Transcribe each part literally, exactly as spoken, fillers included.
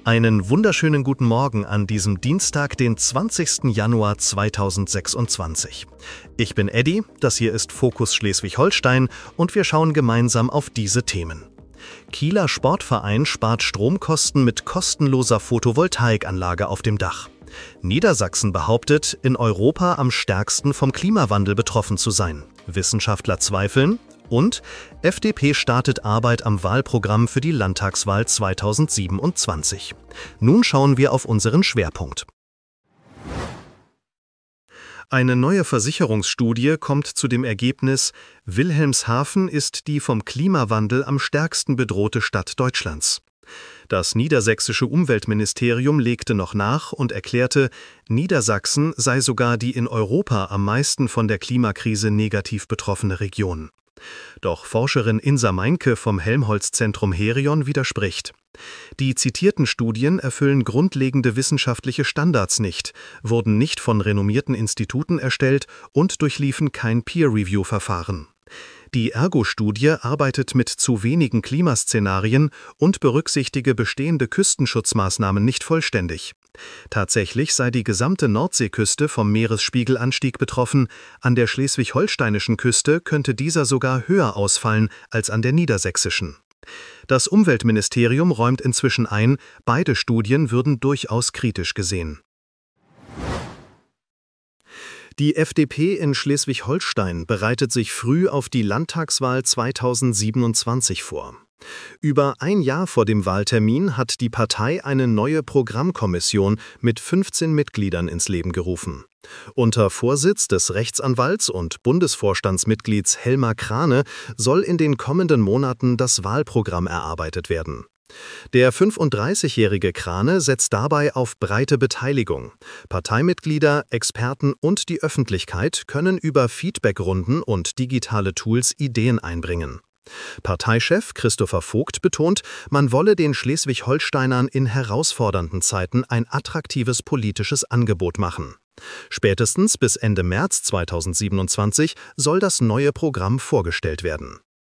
Einen wunderschönen guten Morgen an diesem Dienstag, den zwanzigsten Januar zweitausendsechsundzwanzig. Ich bin Eddie, das hier ist Fokus Schleswig-Holstein und wir schauen gemeinsam auf diese Themen. Kieler Sportverein spart Stromkosten mit kostenloser Photovoltaikanlage auf dem Dach. Niedersachsen behauptet, in Europa am stärksten vom Klimawandel betroffen zu sein. Wissenschaftler zweifeln. Und F D P startet Arbeit am Wahlprogramm für die Landtagswahl zweitausendsiebenundzwanzig. Nun schauen wir auf unseren Schwerpunkt. Eine neue Versicherungsstudie kommt zu dem Ergebnis, Wilhelmshaven ist die vom Klimawandel am stärksten bedrohte Stadt Deutschlands. Das niedersächsische Umweltministerium legte noch nach und erklärte, Niedersachsen sei sogar die in Europa am meisten von der Klimakrise negativ betroffene Region. Doch Forscherin Insa Meinke vom Helmholtz-Zentrum Herion widerspricht. Die zitierten Studien erfüllen grundlegende wissenschaftliche Standards nicht, wurden nicht von renommierten Instituten erstellt und durchliefen kein Peer-Review-Verfahren. Die Ergo-Studie arbeitet mit zu wenigen Klimaszenarien und berücksichtige bestehende Küstenschutzmaßnahmen nicht vollständig. Tatsächlich sei die gesamte Nordseeküste vom Meeresspiegelanstieg betroffen, an der schleswig-holsteinischen Küste könnte dieser sogar höher ausfallen als an der niedersächsischen. Das Umweltministerium räumt inzwischen ein, beide Studien würden durchaus kritisch gesehen. Die F D P in Schleswig-Holstein bereitet sich früh auf die Landtagswahl zweitausendsiebenundzwanzig vor. Über ein Jahr vor dem Wahltermin hat die Partei eine neue Programmkommission mit fünfzehn Mitgliedern ins Leben gerufen. Unter Vorsitz des Rechtsanwalts und Bundesvorstandsmitglieds Helmar Krane soll in den kommenden Monaten das Wahlprogramm erarbeitet werden. Der fünfunddreißigjährige Krane setzt dabei auf breite Beteiligung. Parteimitglieder, Experten und die Öffentlichkeit können über Feedbackrunden und digitale Tools Ideen einbringen. Parteichef Christopher Vogt betont, man wolle den Schleswig-Holsteinern in herausfordernden Zeiten ein attraktives politisches Angebot machen. Spätestens bis Ende März zweitausendsiebenundzwanzig soll das neue Programm vorgestellt werden.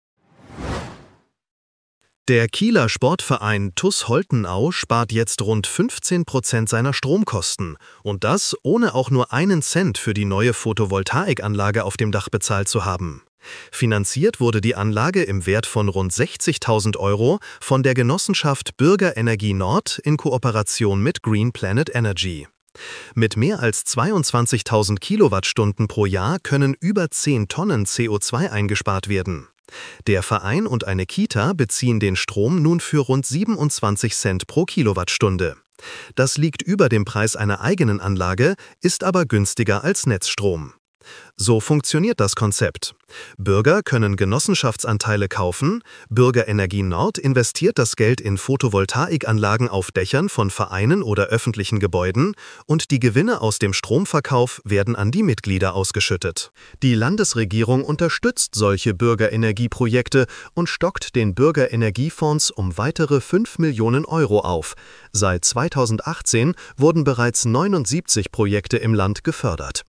Der Kieler Sportverein T U S Holtenau spart jetzt rund fünfzehn Prozent seiner Stromkosten und das ohne auch nur einen Cent für die neue Photovoltaikanlage auf dem Dach bezahlt zu haben. Finanziert wurde die Anlage im Wert von rund sechzigtausend Euro von der Genossenschaft Bürgerenergie Nord in Kooperation mit Green Planet Energy. Mit mehr als zweiundzwanzigtausend Kilowattstunden pro Jahr können über zehn Tonnen C O zwei eingespart werden. Der Verein und eine Kita beziehen den Strom nun für rund siebenundzwanzig Cent pro Kilowattstunde. Das liegt über dem Preis einer eigenen Anlage, ist aber günstiger als Netzstrom. So funktioniert das Konzept. Bürger können Genossenschaftsanteile kaufen, Bürgerenergie Nord investiert das Geld in Photovoltaikanlagen auf Dächern von Vereinen oder öffentlichen Gebäuden und die Gewinne aus dem Stromverkauf werden an die Mitglieder ausgeschüttet. Die Landesregierung unterstützt solche Bürgerenergieprojekte und stockt den Bürgerenergiefonds um weitere fünf Millionen Euro auf. Seit zweitausendachtzehn wurden bereits neunundsiebzig Projekte im Land gefördert.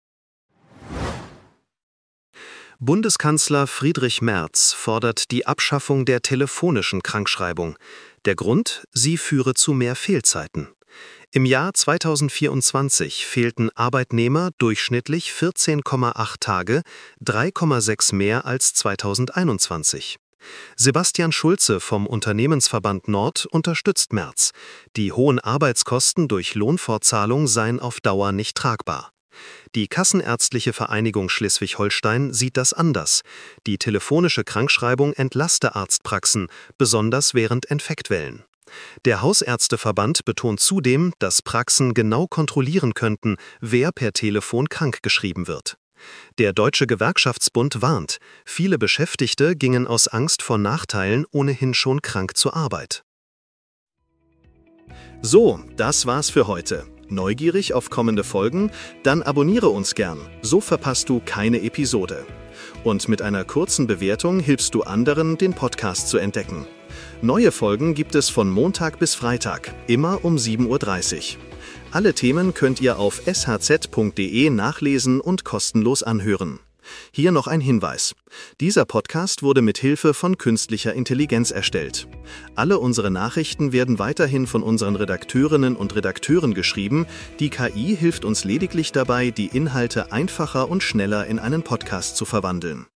Bundeskanzler Friedrich Merz fordert die Abschaffung der telefonischen Krankschreibung. Der Grund, sie führe zu mehr Fehlzeiten. Im Jahr zweitausendvierundzwanzig fehlten Arbeitnehmer durchschnittlich vierzehn Komma acht Tage, drei Komma sechs mehr als zweitausendeinundzwanzig. Sebastian Schulze vom Unternehmensverband Nord unterstützt Merz. Die hohen Arbeitskosten durch Lohnfortzahlung seien auf Dauer nicht tragbar. Die Kassenärztliche Vereinigung Schleswig-Holstein sieht das anders. Die telefonische Krankschreibung entlaste Arztpraxen, besonders während Infektwellen. Der Hausärzteverband betont zudem, dass Praxen genau kontrollieren könnten, wer per Telefon krankgeschrieben wird. Der Deutsche Gewerkschaftsbund warnt, viele Beschäftigte gingen aus Angst vor Nachteilen ohnehin schon krank zur Arbeit. So, das war's für heute. Neugierig auf kommende Folgen? Dann abonniere uns gern, so verpasst du keine Episode. Und mit einer kurzen Bewertung hilfst du anderen, den Podcast zu entdecken. Neue Folgen gibt es von Montag bis Freitag, immer um sieben Uhr dreißig. Alle Themen könnt ihr auf s h z punkt d e nachlesen und kostenlos anhören. Hier noch ein Hinweis. Dieser Podcast wurde mit Hilfe von künstlicher Intelligenz erstellt. Alle unsere Nachrichten werden weiterhin von unseren Redakteurinnen und Redakteuren geschrieben. Die K I hilft uns lediglich dabei, die Inhalte einfacher und schneller in einen Podcast zu verwandeln.